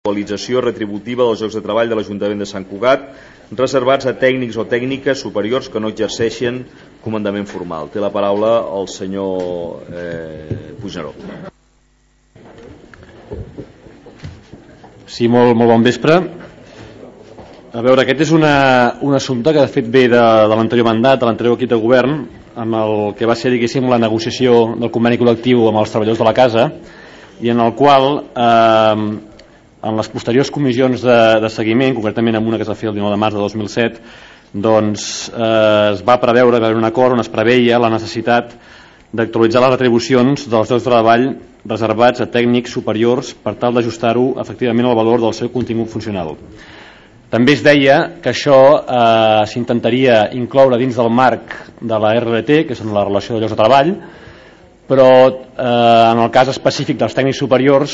l'actualització retributiva dels llocs de treball de l'Ajuntament de Sant Cugat reservats a tècnics o tècniques superiors que no exerceixen comandament formal. Té la paraula el senyor Puigneró. Sí, molt bon vespre. A veure, aquest és un assumpte que de fet ve de l'anterior mandat, de l'anterior equip de govern, amb el que va ser, diguéssim, la negociació del conveni col·lectiu amb els treballadors de la casa, i en el qual en les posteriors comissions de seguiment, concretament en una que es va fer el 19 de març de 2007, doncs es va preveure, va haver un acord on es preveia la necessitat d'actualitzar les retribucions dels llocs de treball reservats a tècnics superiors per tal d'ajustar-ho efectivament al valor del seu contingut funcional. També es deia que això s'intentaria incloure dins del marc de la RLT, que és la relació de llocs de treball, però en el cas específic dels tècnics superiors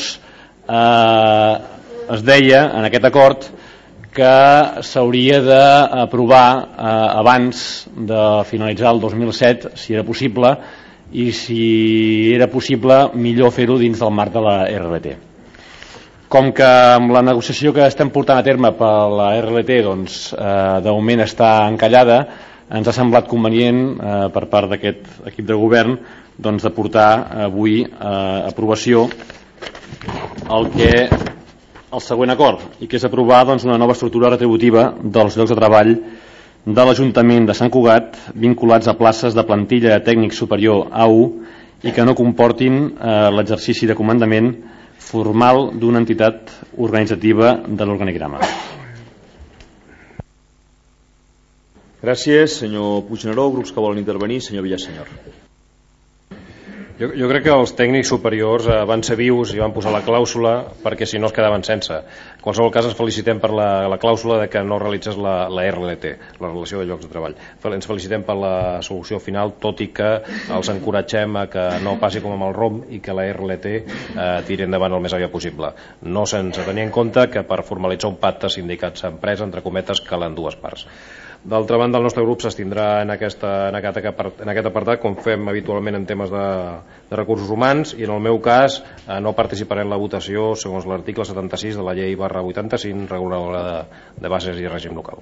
es deia en aquest acord que s'hauria d'aprovar abans de finalitzar el 2007, si era possible, i si era possible millor fer-ho dins del marc de la RLT. Com que amb la negociació que estem portant a terme per la RLT doncs, de moment està encallada, ens ha semblat convenient per part d'aquest equip de govern doncs, de portar avui a aprovació el següent acord, i que és aprovar doncs, una nova estructura retributiva dels llocs de treball de l'Ajuntament de Sant Cugat vinculats a places de plantilla de tècnic superior A1 i que no comportin l'exercici de comandament formal d'una entitat organitzativa de l'organigrama. Gràcies, senyor Puigneró. Grups que volen intervenir, senyor Villasenyor. Jo crec que els tècnics superiors van ser vius i van posar la clàusula perquè si no es quedaven sense. En qualsevol cas ens felicitem per la clàusula de que no realitzés la RLT, la relació de llocs de treball. Ens felicitem per la solució final, tot i que els encoratgem a que no passi com amb el ROM i que la RLT tiri endavant el més aviat possible. No sense tenir en compte que per formalitzar un pacte sindicats-empresa, entre cometes, calen dues parts. D'altra banda, el nostre grup s'estindrà en aquest apartat, com fem habitualment en temes de recursos humans, i en el meu cas no participaré en la votació segons l'article 76 de la llei /85 reguladora de bases i règim local.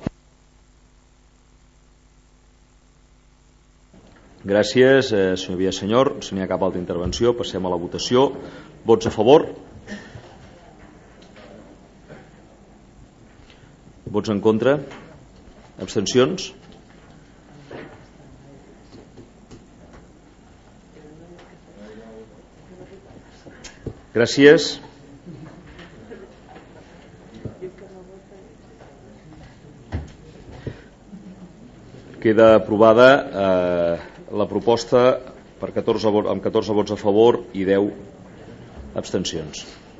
Gràcies, senyor Villasenyor. Si n'hi ha cap altra intervenció, passem a la votació. Vots a favor? Vots en contra? Abstencions? Gràcies. Queda aprovada la proposta amb 14 vots a favor i 10 abstencions.